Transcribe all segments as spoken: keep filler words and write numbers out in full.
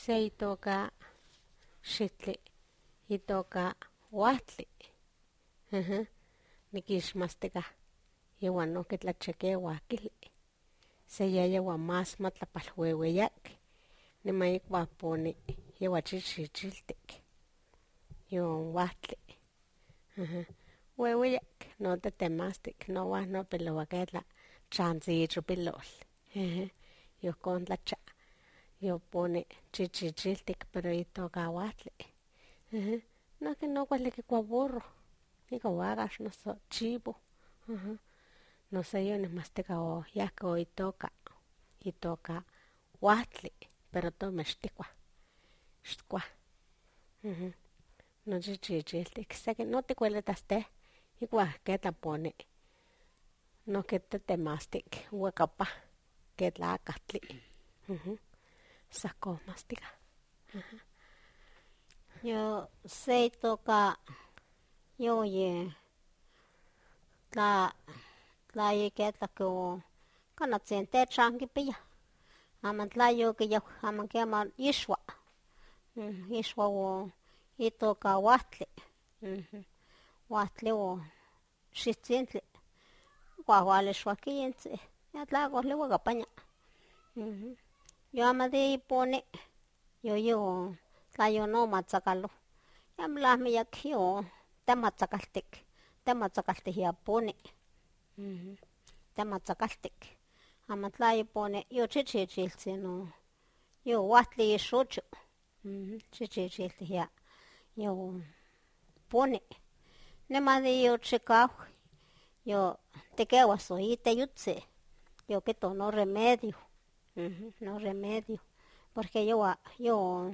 se itoka xitli, itoka uahtli. Ajá. Nikixmastika yehuan nohki tlachekewa kili. Se yayewa más matlapalhuehueyak, niman ikua poni yewa chichichiltik. Yon uahtli. Ajá. Huehueyak, no tetemastik, no wah no pilowaketla chanzicho pilol. Ajá. Yohkon tlacha. Yoponi chichichiltik, pero itoka uahtli. Ajá. Nohki no kuali kikua burro. Ika wakax noso chivo. Ajá. Noso yonihmastika o yahki o itoka, itoka uahtli, pero tomeh xtikua. Xtkua. Ajá. Nochi chichiltik. Seki no tikuelitas teh ikuah ke tlaponi. Nohki tetemastik uekapa ke tlakahtli. Ajá. Sahkon mastika. Ajá. Yo se itoka yoye tla tla yeketlako kanatsin techan kipia. Aman tla yokiyaw aman keman ixwa. Mm, ixwa o itoka uahtli. Mhm. Uahtli o xihtsintli. Kuahualixuakiyintzi. Ya tlakohli uekapaña. Mhm. Yo amadi iponi yoyo tla yonomatzakalo. Yamlahmiyak yo tematzakaltik. Tematzakaltik yaponi. Mhm. Tematzakaltik. Aman tla iponi yo chichichiltzi no yo uahtli ixocho. Mhm. Chichichiltik ya yo poni. Nimadi yo chikawak yo tikewas o iteyutzi. Yo kito no remedio. Mhm. No remedio. Porque yo yo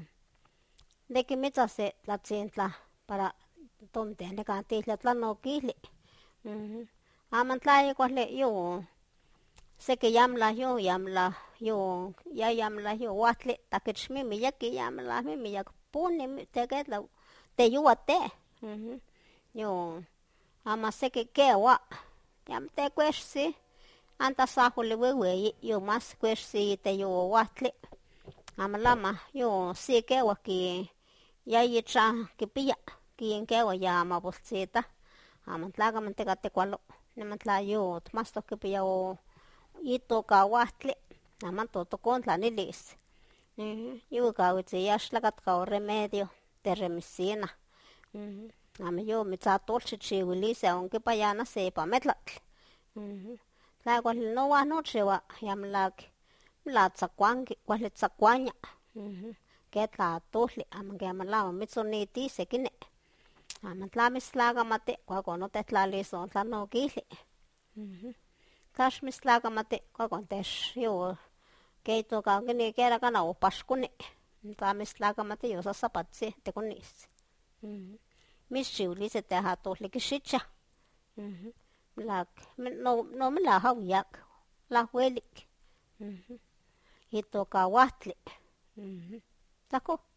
de kimitzase tlatzintla para tonte nekatihlia tlanokihli. Mhm. Aman tla ikuahli yo seki yamla yo yamla yo ya yamla yo uahtli takechmimiyaki yamla mimiyak poni teketla teyuwa te. Mhm. Yo ama seki kewa yam tekuexsi antasaholi weweyi yo mas kuexsi iteyo uahtli. Amalama yo si kewa ki yayicha kipia kinkewa ya mapoltzita. Aman tlakaman tika tikualo. Niman tla yo tmastok kipia o itoka uahtli. Aman totokontlanilis. Mhm. Yuikawitzi yaxtlakatka o remedio de remicina. Mhm. Ama yo mitzatolchichiwilisi onkipayanasi ipa metlatl. Mhm. Tla kuali nowa nochiwa yamlak mlatzakuanki kuali tzakuaña. Mhm. Ke tlatohli ama kemalamo mitzoniti sekini. Ama tla mitztlakamati kuakon notehtlalis on tlanokihli. Mhm. Tla xmitztlakamati kuakon tex yo ke itoka kini kera kana opaxkoni. Tla mitztlakamati yo sasapatzi tikonis. Mhm. Mitzchiwilisi tehatohli kixicha. Mhm. Lak no no milahawiyak lahuelik. Mhm. Itoka uahtli. Mhm. Tlahko.